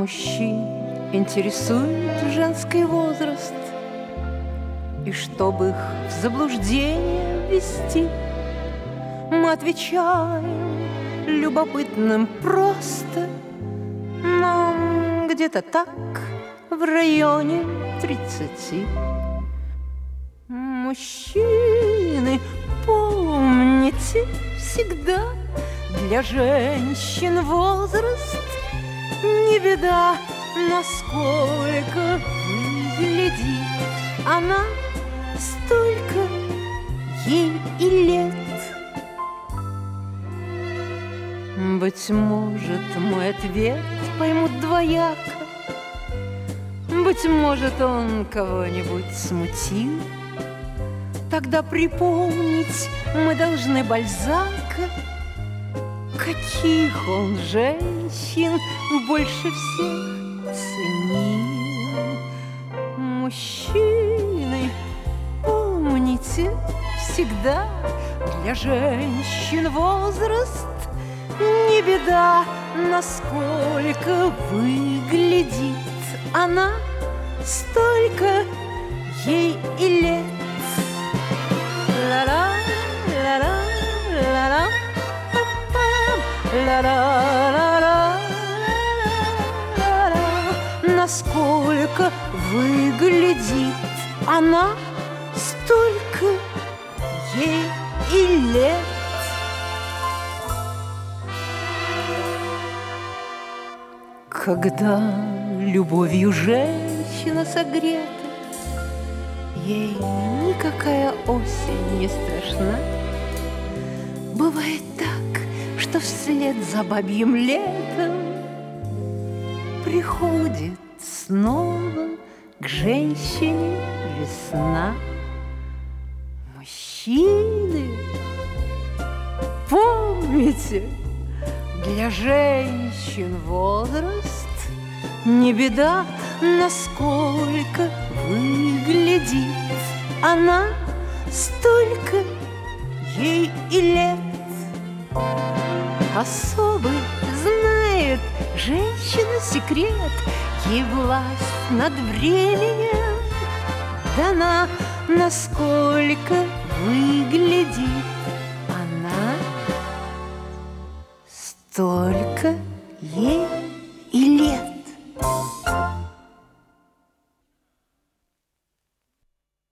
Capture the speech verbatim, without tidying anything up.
Мужчин интересует женский возраст, и чтобы их в заблуждение ввести, мы отвечаем любопытным просто: нам где-то так, в районе тридцати. Мужчины, помните, всегда для женщин возраст не беда, насколько выглядит она, столько ей и лет. Быть может, мой ответ поймут двояко, быть может, он кого-нибудь смутил. Тогда припомнить мы должны Бальзака, каких он женщин больше всех ценил. Мужчины, помните, всегда для женщин возраст не беда, насколько выглядит она, столько ей и лет. Ла-ла, ла-ла, ла-ла, па-па, ла-ла, ла-ла, насколько выглядит она, столько ей и лет. Когда любовью женщина согрета, ей никакая осень не страшна. Бывает так, что вслед за бабьим летом приходит снова к женщине весна. Мужчины, помните, для женщин возраст не беда, насколько выглядит она, столько ей и лет. Особый знает женщина секрет, ей власть над временем дана, насколько выглядит она, столько ей